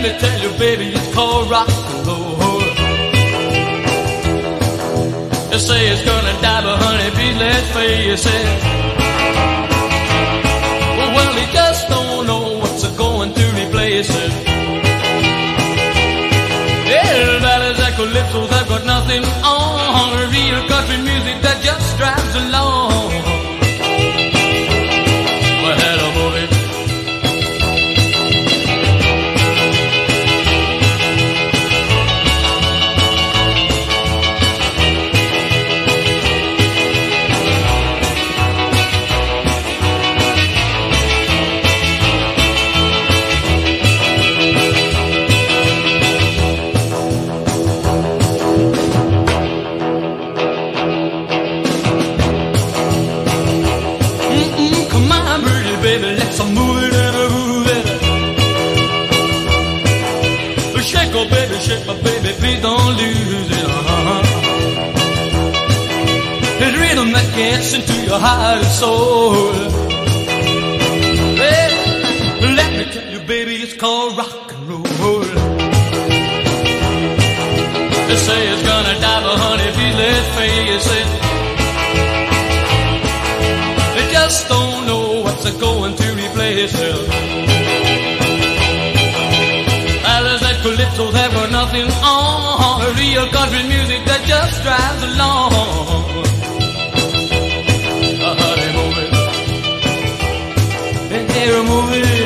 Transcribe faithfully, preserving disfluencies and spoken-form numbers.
me tell you, baby, it's called rock and roll. They say it's gonna die, but honey, please let's face it. Well, he just don't know what's going to replace it. Yeah, that is that calypso, they've got nothing on. Real country music that just drives along. Well, hello, movie. Baby, let's move it and move it. Shake, oh baby, shake, my baby, please don't lose it. Uh-huh. It's rhythm that gets into your heart and soul. Hey, let me tell you, baby, it's called rock and roll. They say it's gonna die, but honey, please let's face it. They just don't know what's going to replace it. Alice that calypso, there were nothing on. Real country music that just drives along. Uh, honey, move it. Hey, move it.